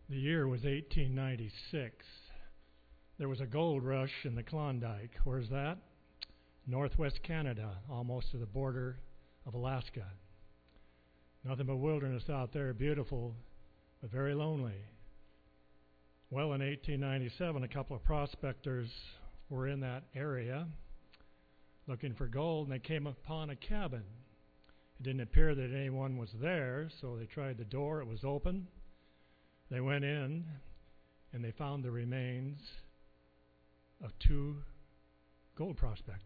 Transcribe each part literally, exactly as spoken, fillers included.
The year was eighteen ninety-six. There was a gold rush in the Klondike. Where's that? Northwest Canada, almost to the border of Alaska. Nothing but wilderness out there, beautiful, but very lonely. Well, in eighteen ninety-seven, a couple of prospectors were in that area looking for gold, and they came upon a cabin. It didn't appear that anyone was there, so they tried the door. It was open. They went in, and they found the remains of two gold prospectors.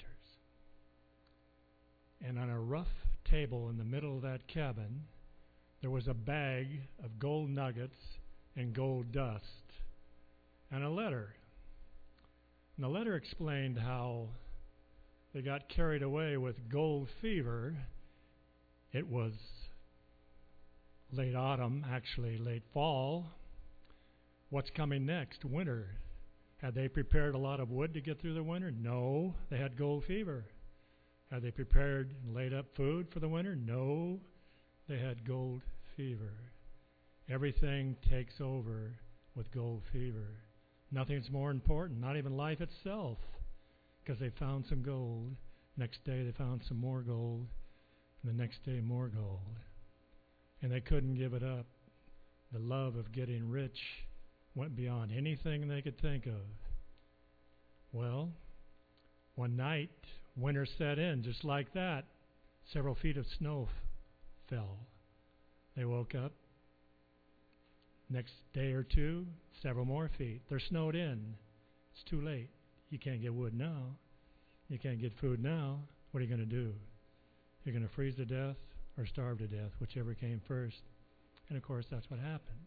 And on a rough table in the middle of that cabin, there was a bag of gold nuggets and gold dust and a letter. And the letter explained how they got carried away with gold fever. It was late autumn, actually late fall. What's coming next? Winter. Had they prepared a lot of wood to get through the winter? No, they had gold fever. Had they prepared and laid up food for the winter? No, they had gold fever. Everything takes over with gold fever. Nothing's more important, not even life itself, because they found some gold. Next day they found some more gold, and the next day more gold. And they couldn't give it up. The love of getting rich went beyond anything they could think of. Well, one night, winter set in just like that. Several feet of snow f- fell. They woke up. Next day or two, several more feet. They're snowed in. It's too late. You can't get wood now. You can't get food now. What are you going to do? You're going to freeze to death or starve to death, whichever came first. And of course, that's what happened.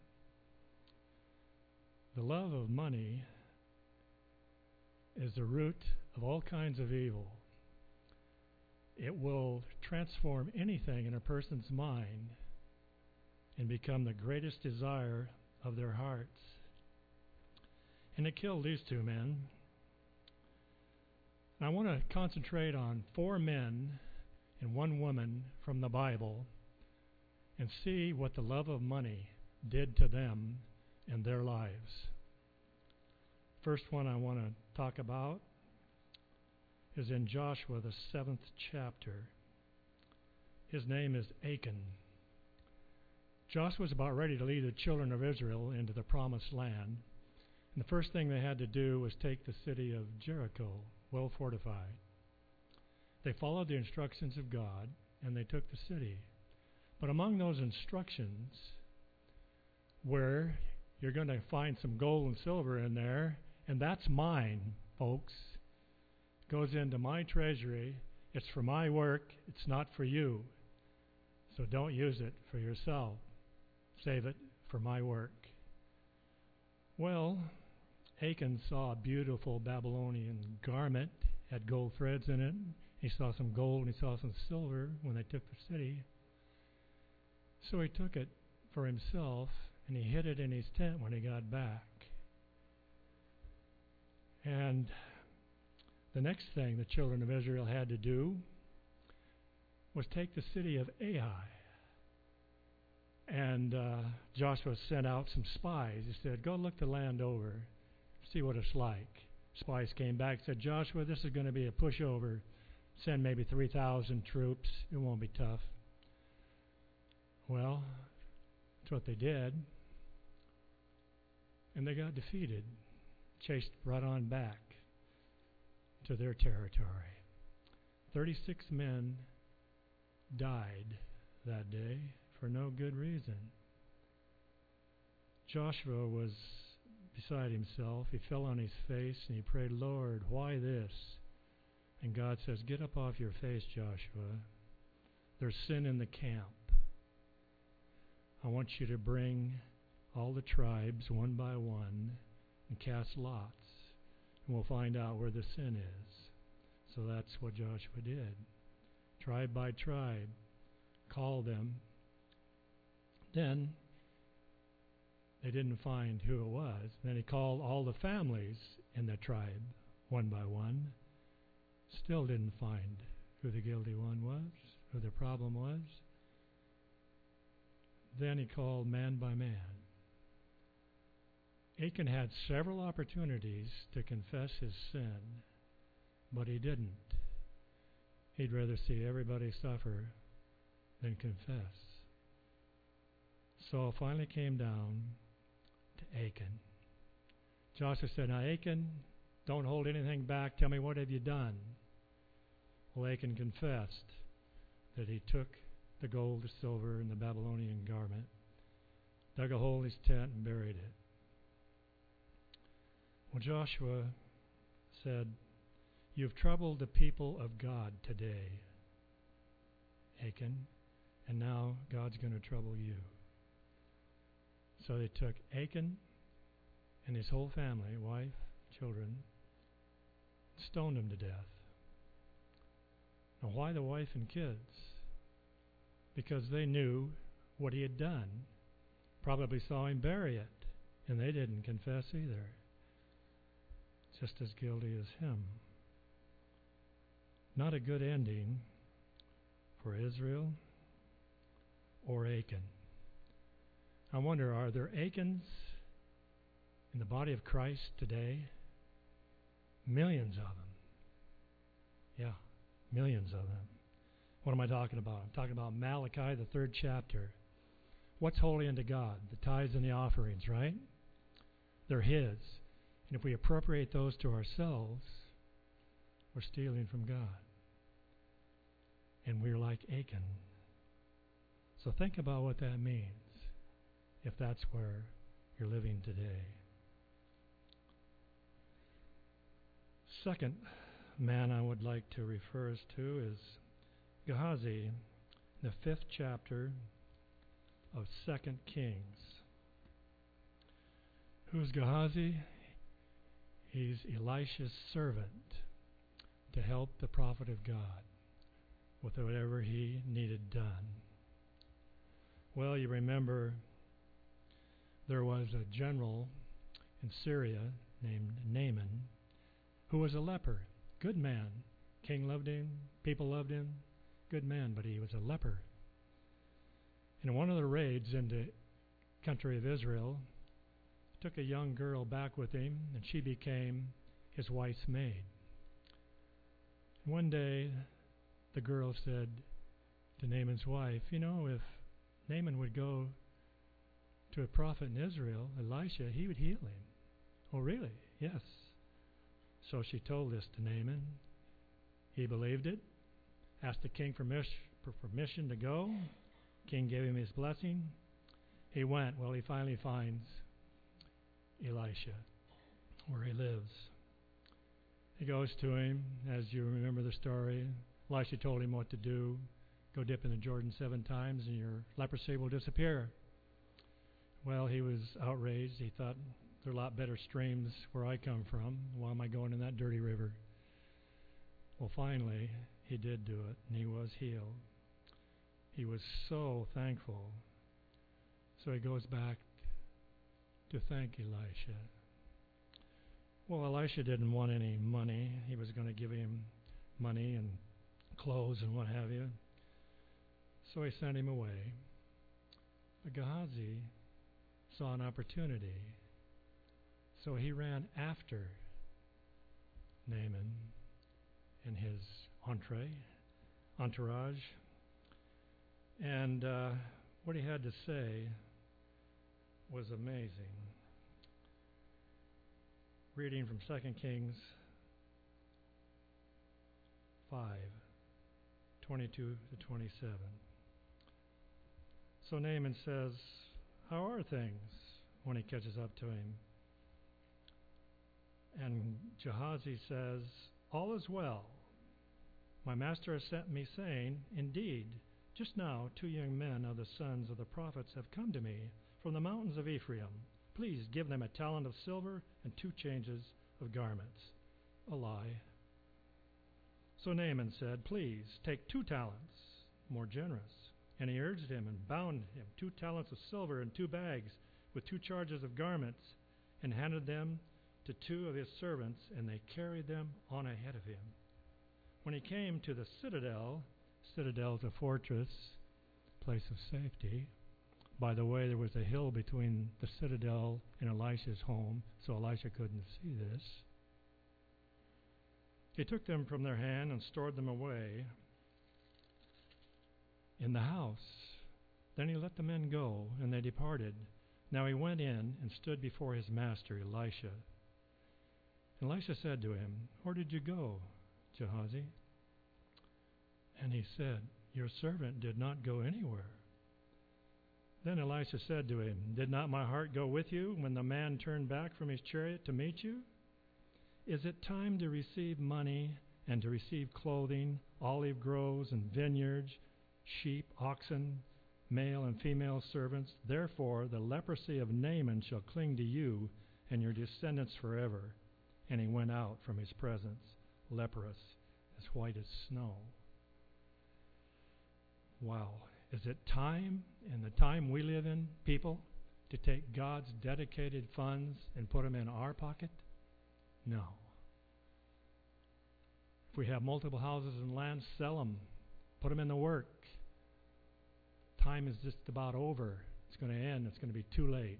The love of money is the root of all kinds of evil. It will transform anything in a person's mind and become the greatest desire of their hearts. And it killed these two men. And I want to concentrate on four men and one woman from the Bible and see what the love of money did to them in their lives. First one I want to talk about is in Joshua, the seventh chapter. His name is Achan. Joshua was about ready to lead the children of Israel into the promised land. And the first thing they had to do was take the city of Jericho, well fortified. They followed the instructions of God, and they took the city. But among those instructions, where you're going to find some gold and silver in there, and that's mine, folks. Goes into my treasury. It's for my work. It's not for you. So don't use it for yourself. Save it for my work. Well, Achan saw a beautiful Babylonian garment, had gold threads in it. He saw some gold and he saw some silver when they took the city. So he took it for himself and he hid it in his tent when he got back. And the next thing the children of Israel had to do was take the city of Ai. And uh, Joshua sent out some spies. He said, go look the land over, see what it's like. Spies came back and said, Joshua, this is going to be a pushover. Send maybe three thousand troops. It won't be tough. Well, that's what they did. And they got defeated, chased right on back to their territory. thirty-six men died that day for no good reason. Joshua was beside himself. He fell on his face and he prayed, Lord, why this? And God says, get up off your face, Joshua. There's sin in the camp. I want you to bring all the tribes one by one and cast lots. And we'll find out where the sin is. So that's what Joshua did. Tribe by tribe, called them. Then they didn't find who it was. Then he called all the families in the tribe one by one. Still didn't find who the guilty one was, who the problem was. Then he called man by man. Achan had several opportunities to confess his sin, but he didn't. He'd rather see everybody suffer than confess. So it finally came down to Achan. Joshua said, now Achan, don't hold anything back. Tell me, what have you done? Well, Achan confessed that he took the gold, the silver, and the Babylonian garment, dug a hole in his tent, and buried it. Well, Joshua said, you've troubled the people of God today, Achan, and now God's going to trouble you. So they took Achan and his whole family, wife, children, stoned him to death. Now, why the wife and kids? Because they knew what he had done. Probably saw him bury it, and they didn't confess either. Just as guilty as him. Not a good ending for Israel or Achan. I wonder, are there Achans in the body of Christ today? Millions of them. Yeah, millions of them. What am I talking about? I'm talking about Malachi, the third chapter. What's holy unto God? The tithes and the offerings, right? They're His. And if we appropriate those to ourselves, we're stealing from God. And we're like Achan. So think about what that means, if that's where you're living today. Second man I would like to refer us to is Gehazi, the fifth chapter of Second Kings. Who's Gehazi? He's Elisha's servant to help the prophet of God with whatever he needed done. Well, you remember there was a general in Syria named Naaman who was a leper. Good man. King loved him. People loved him. Good man, but he was a leper. In one of the raids into the country of Israel, he took a young girl back with him, and she became his wife's maid. One day, the girl said to Naaman's wife, you know, if Naaman would go to a prophet in Israel, Elisha, he would heal him. Oh, really? Yes. So she told this to Naaman. He believed it, asked the king for permission to go. King gave him his blessing. He went. Well, he finally finds Elisha where he lives. He goes to him. As you remember the story, Elisha told him what to do. Go dip in the Jordan seven times and your leprosy will disappear. Well, he was outraged. He thought, there are a lot better streams where I come from. Why am I going in that dirty river? Well, finally, he did do it, and he was healed. He was so thankful. So he goes back to thank Elisha. Well, Elisha didn't want any money. He was going to give him money and clothes and what have you. So he sent him away. But Gehazi saw an opportunity. So he ran after Naaman and his entree, entourage. And uh, what he had to say was amazing. Reading from Second Kings five, twenty-two to twenty-seven. So Naaman says, how are things? When he catches up to him. And Gehazi says, all is well. My master has sent me, saying, indeed, just now two young men of the sons of the prophets have come to me from the mountains of Ephraim. Please give them a talent of silver and two changes of garments. A lie. So Naaman said, please take two talents, more generous. And he urged him and bound him two talents of silver and two bags with two charges of garments, and handed them to two of his servants, and they carried them on ahead of him. When he came to the citadel, citadel is a fortress, place of safety, By the way, there was a hill between the citadel and Elisha's home, so Elisha couldn't see this. He took them from their hand and stored them away in the house. Then he let the men go, and they departed. Now he went in and stood before his master, Elisha. Elisha said to him, "Where did you go, Gehazi?" And he said, "Your servant did not go anywhere." Then Elisha said to him, "Did not my heart go with you when the man turned back from his chariot to meet you? Is it time to receive money and to receive clothing, olive groves and vineyards, sheep, oxen, male and female servants? Therefore the leprosy of Naaman shall cling to you and your descendants forever." And he went out from his presence, leprous, as white as snow. Wow. Is it time, in the time we live in, people, to take God's dedicated funds and put them in our pocket? No. If we have multiple houses and land, sell them. Put them in the work. Time is just about over. It's going to end. It's going to be too late.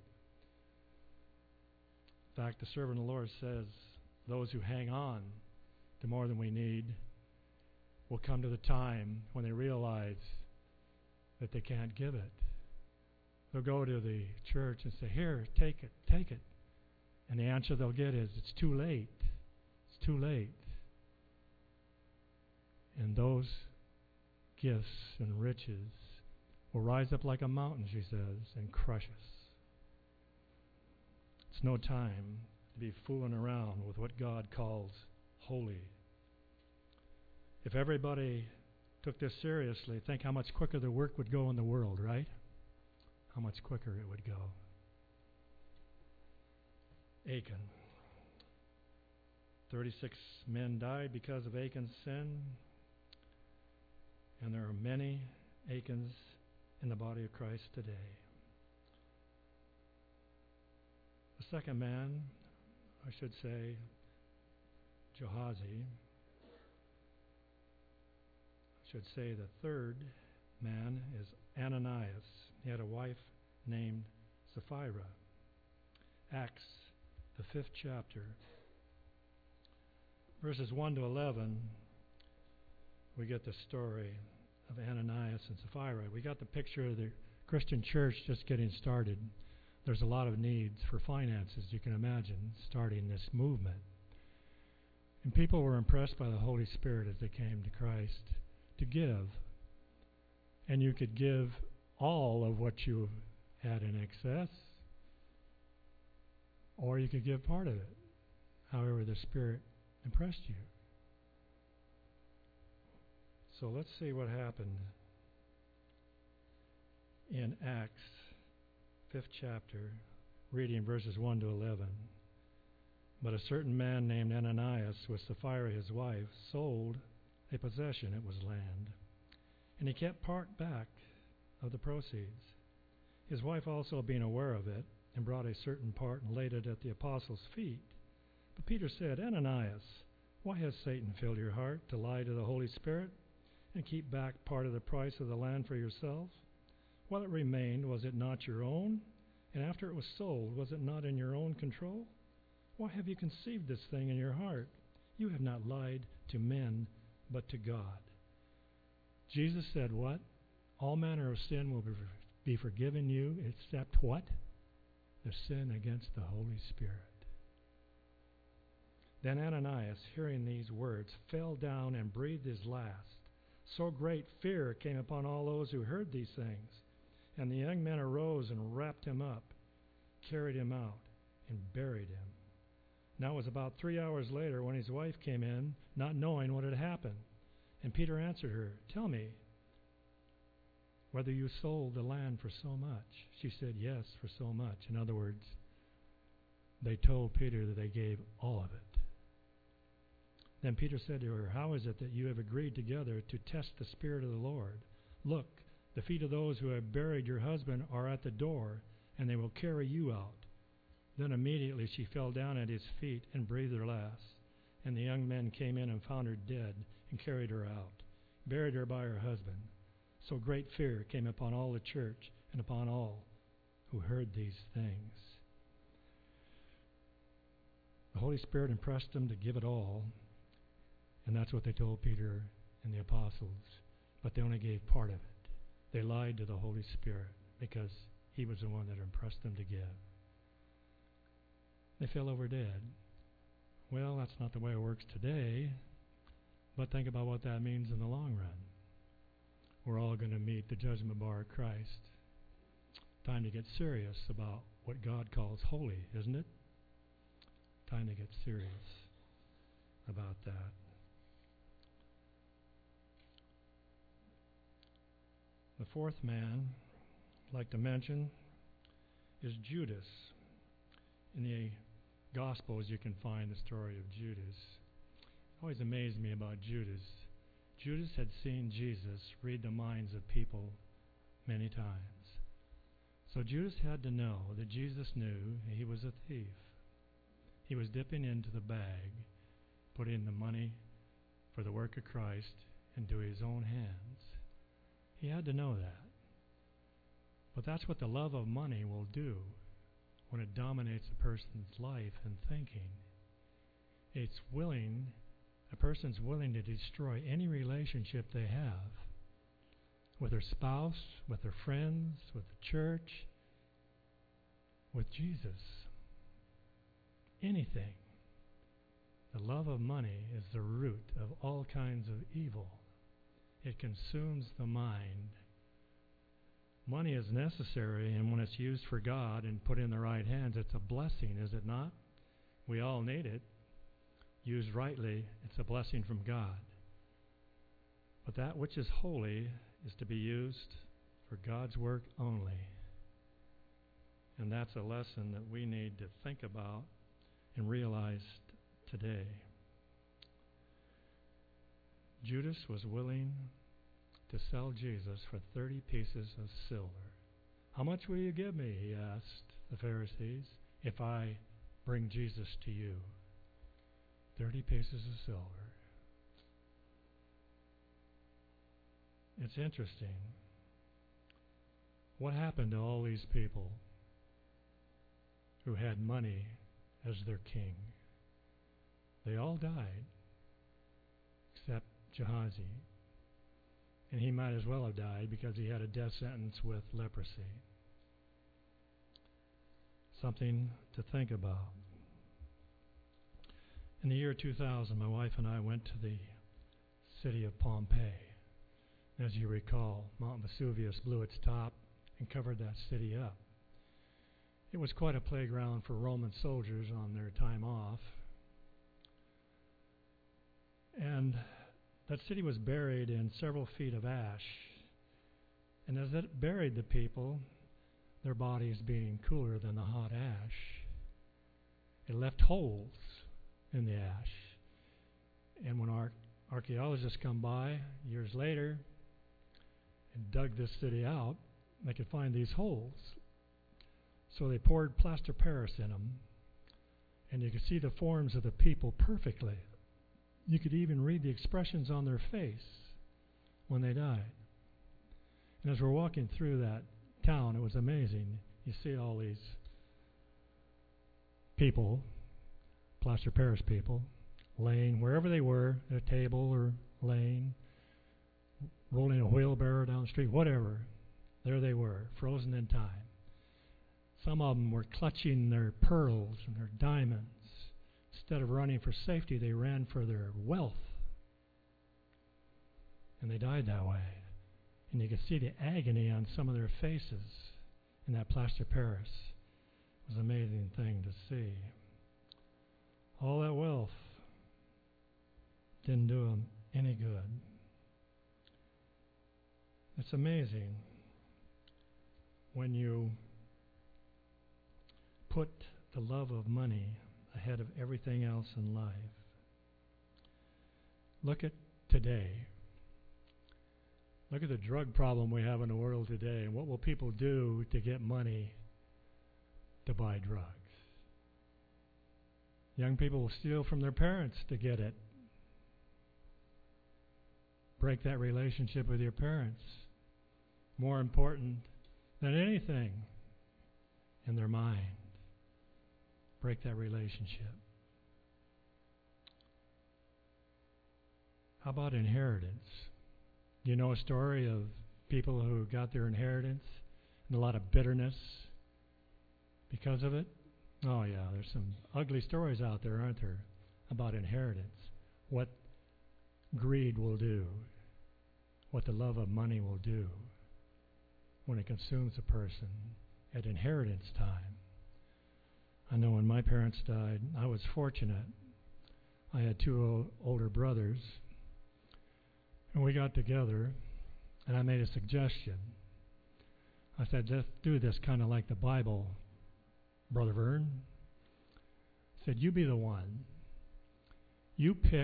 In fact, the servant of the Lord says, those who hang on to more than we need will come to the time when they realize that they can't give it. They'll go to the church and say, "Here, take it, take it." And the answer they'll get is, "It's too late. It's too late." And those gifts and riches will rise up like a mountain, she says, and crush us. It's no time to be fooling around with what God calls holy. If everybody took this seriously, think how much quicker the work would go in the world, right? How much quicker it would go. Achan. Thirty-six men died because of Achan's sin, and there are many Achans in the body of Christ today. The second man, I should say, Gehazi. I should say the third man is Ananias. He had a wife named Sapphira. Acts, the fifth chapter, verses one to eleven, we get the story of Ananias and Sapphira. We got the picture of the Christian church just getting started. There's a lot of needs for finances, you can imagine, starting this movement. And people were impressed by the Holy Spirit as they came to Christ to give. And you could give all of what you had in excess, or you could give part of it, however the Spirit impressed you. So let's see what happened in Acts, fifth chapter, reading verses one to eleven. But a certain man named Ananias, with Sapphira his wife, sold a possession, it was land, and he kept part back of the proceeds. His wife also being aware of it, and brought a certain part and laid it at the apostles' feet. But Peter said, "Ananias, why has Satan filled your heart to lie to the Holy Spirit and keep back part of the price of the land for yourself? While it remained, was it not your own? And after it was sold, was it not in your own control? Why have you conceived this thing in your heart? You have not lied to men, but to God." Jesus said what? All manner of sin will be forgiven you, except what? The sin against the Holy Spirit. Then Ananias, hearing these words, fell down and breathed his last. So great fear came upon all those who heard these things. And the young men arose and wrapped him up, carried him out, and buried him. Now it was about three hours later when his wife came in, not knowing what had happened. And Peter answered her, "Tell me whether you sold the land for so much." She said, "Yes, for so much." In other words, they told Peter that they gave all of it. Then Peter said to her, "How is it that you have agreed together to test the Spirit of the Lord? Look, the feet of those who have buried your husband are at the door, and they will carry you out." Then immediately she fell down at his feet and breathed her last. And the young men came in and found her dead and carried her out, buried her by her husband. So great fear came upon all the church and upon all who heard these things. The Holy Spirit impressed them to give it all, and that's what they told Peter and the apostles, but they only gave part of it. They lied to the Holy Spirit because he was the one that impressed them to give. They fell over dead. Well, that's not the way it works today, but think about what that means in the long run. We're all going to meet the judgment bar of Christ. Time to get serious about what God calls holy, isn't it? Time to get serious about that. The fourth man I'd like to mention is Judas. In the Gospels, you can find the story of Judas. It always amazed me about Judas. Judas had seen Jesus read the minds of people many times. So Judas had to know that Jesus knew he was a thief. He was dipping into the bag, putting the money for the work of Christ into his own hands. He had to know that. But that's what the love of money will do when it dominates a person's life and thinking. It's willing, a person's willing to destroy any relationship they have with their spouse, with their friends, with the church, with Jesus. Anything. The love of money is the root of all kinds of evil. It consumes the mind. Money is necessary, and when it's used for God and put in the right hands, it's a blessing, is it not? We all need it. Used rightly, it's a blessing from God. But that which is holy is to be used for God's work only. And that's a lesson that we need to think about and realize today. Judas was willing to sell Jesus for thirty pieces of silver. How much will you give me, he asked the Pharisees, if I bring Jesus to you? Thirty pieces of silver. It's interesting. What happened to all these people who had money as their king? They all died, except Gehazi. And he might as well have died because he had a death sentence with leprosy. Something to think about. In the year two thousand, my wife and I went to the city of Pompeii. As you recall, Mount Vesuvius blew its top and covered that city up. It was quite a playground for Roman soldiers on their time off. And that city was buried in several feet of ash. And as it buried the people, their bodies being cooler than the hot ash, it left holes in the ash. And when our archaeologists come by years later and dug this city out, they could find these holes. So they poured plaster Paris in them, and you could see the forms of the people perfectly. You could even read the expressions on their face when they died. And as we're walking through that town, it was amazing. You see all these people, plaster Paris people, laying wherever they were, at a table or laying, rolling a wheelbarrow down the street, whatever. There they were, frozen in time. Some of them were clutching their pearls and their diamonds. Instead of running for safety, they ran for their wealth. And they died that way. And you could see the agony on some of their faces in that plaster Paris. It was an amazing thing to see. All that wealth didn't do them any good. It's amazing when you put the love of money ahead of everything else in life. Look at today. Look at the drug problem we have in the world today, and what will people do to get money to buy drugs? Young people will steal from their parents to get it. Break that relationship with your parents. More important than anything in their mind. Break that relationship. How about inheritance? You know a story of people who got their inheritance and a lot of bitterness because of it? Oh yeah, there's some ugly stories out there, aren't there, about inheritance. What greed will do, what the love of money will do when it consumes a person at inheritance time. I know when my parents died, I was fortunate. I had two o- older brothers, and we got together, and I made a suggestion. I said, let's do this kind of like the Bible, Brother Vern. I said, you be the one. You pick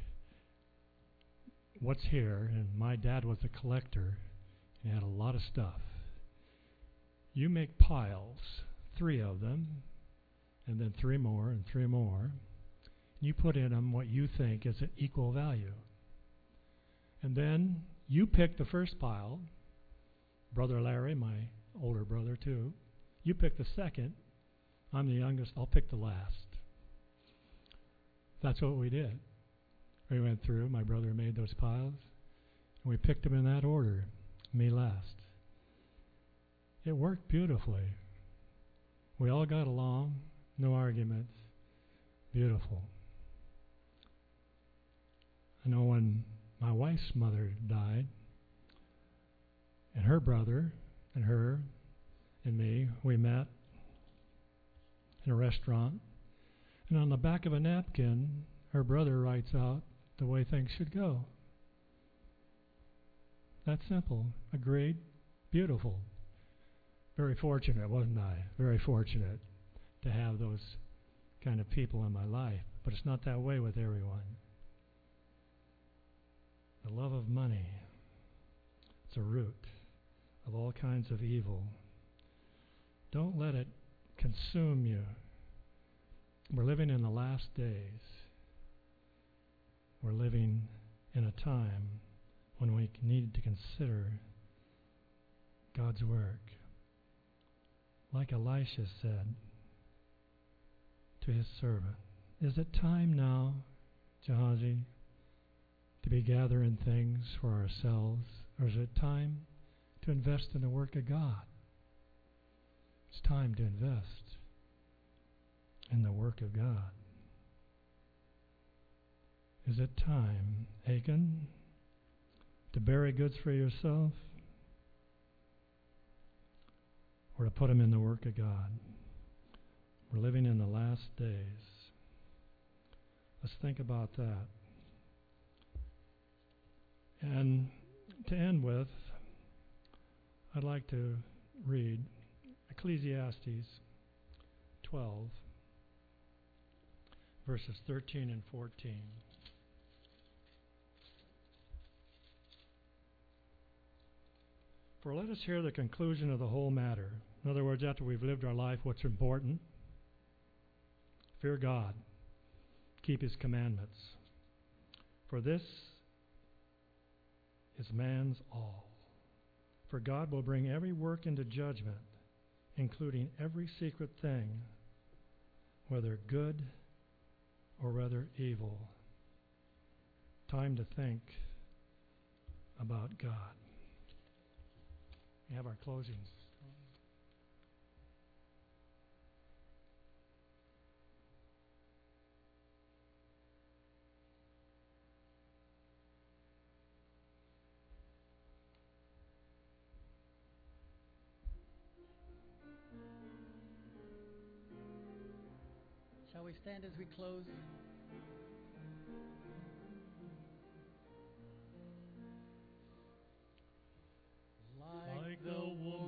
what's here, and my dad was a collector and had a lot of stuff. You make piles, three of them, and then three more and three more. You put in them what you think is an equal value. And then you pick the first pile, Brother Larry, my older brother too. You pick the second. I'm the youngest. I'll pick the last. That's what we did. We went through. My brother made those piles, and we picked them in that order. Me last. It worked beautifully. We all got along. No arguments. Beautiful. I know when my wife's mother died, and her brother and her and me, we met in a restaurant, and on the back of a napkin, her brother writes out the way things should go. That simple. Agreed. Beautiful. Very fortunate, wasn't I? Very fortunate to have those kind of people in my life. But it's not that way with everyone. The love of money, it's a root of all kinds of evil. Don't let it consume you. We're living in the last days. We're living in a time when we need to consider God's work. Like Elisha said to his servant, is it time now, Gehazi, to be gathering things for ourselves, or is it time to invest in the work of God? It's time to invest in the work of God. Is it time, Achan, to bury goods for yourself, or to put them in the work of God? We're living in the last days. Let's think about that. And to end with, I'd like to read Ecclesiastes twelve, verses thirteen and fourteen. For let us hear the conclusion of the whole matter. In other words, after we've lived our life, what's important? Fear God. Keep His commandments. For this is man's all. For God will bring every work into judgment, including every secret thing, whether good or whether evil. Time to think about God. We have our closings. Shall we stand as we close? Like the woman